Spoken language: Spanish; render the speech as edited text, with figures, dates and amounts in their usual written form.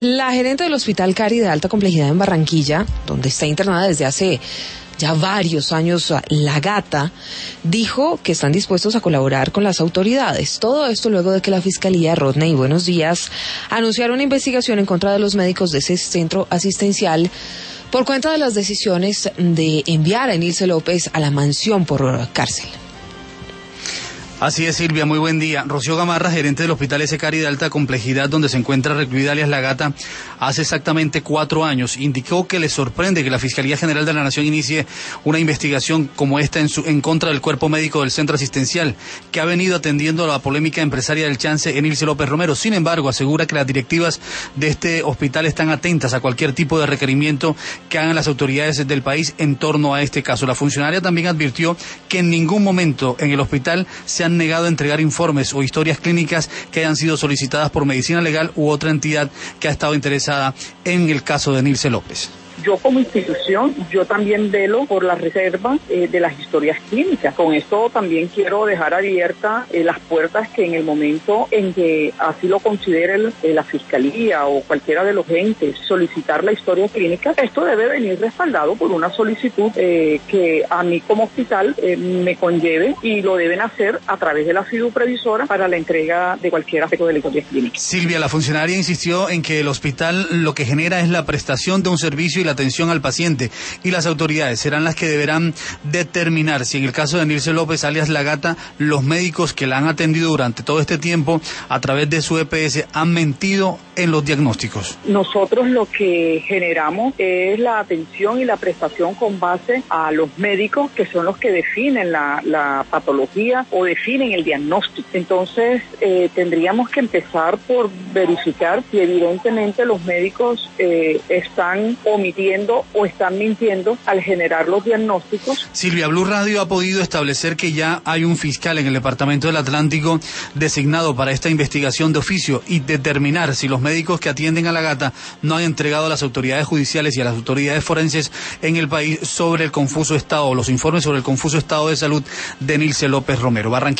La gerente del Hospital Cari de Alta Complejidad en Barranquilla, donde está internada desde hace ya varios años La Gata, dijo que están dispuestos a colaborar con las autoridades. Todo esto luego de que la Fiscalía, Rodney, buenos días, anunciara una investigación en contra de los médicos de ese centro asistencial por cuenta de las decisiones de enviar a Enilce López a la mansión por cárcel. Así es, Silvia, muy buen día. Rocío Gamarra, gerente del Hospital S. Cari de Alta Complejidad, donde se encuentra recluida alias La Gata, hace exactamente 4 años, indicó que le sorprende que la Fiscalía General de la Nación inicie una investigación como esta en contra del cuerpo médico del centro asistencial, que ha venido atendiendo la polémica empresaria del chance Enilce López Romero. Sin embargo, asegura que las directivas de este hospital están atentas a cualquier tipo de requerimiento que hagan las autoridades del país en torno a este caso. La funcionaria también advirtió que en ningún momento en el hospital se han negado a entregar informes o historias clínicas que hayan sido solicitadas por Medicina Legal u otra entidad que ha estado interesada en el caso de Enilce López. Yo como institución, yo también velo por la reserva de las historias clínicas. Con esto también quiero dejar abiertas las puertas que en el momento en que así lo considere la Fiscalía o cualquiera de los entes solicitar la historia clínica, esto debe venir respaldado por una solicitud que a mí como hospital me conlleve, y lo deben hacer a través de la fiduprevisora para la entrega de cualquier aspecto de la historia clínica. Silvia, la funcionaria insistió en que el hospital lo que genera es la prestación de un servicio y la atención al paciente, y las autoridades serán las que deberán determinar si en el caso de Enilce López alias La Gata, los médicos que la han atendido durante todo este tiempo a través de su EPS han mentido en los diagnósticos. Nosotros lo que generamos es la atención y la prestación con base a los médicos, que son los que definen la patología o definen el diagnóstico. Entonces tendríamos que empezar por verificar si evidentemente los médicos están omitiendo o están mintiendo al generar los diagnósticos. Silvia, Blue Radio ha podido establecer que ya hay un fiscal en el Departamento del Atlántico designado para esta investigación de oficio y determinar si los médicos que atienden a La Gata no han entregado a las autoridades judiciales y a las autoridades forenses en el país sobre el confuso estado, o los informes sobre el confuso estado de salud de Enilce López Romero.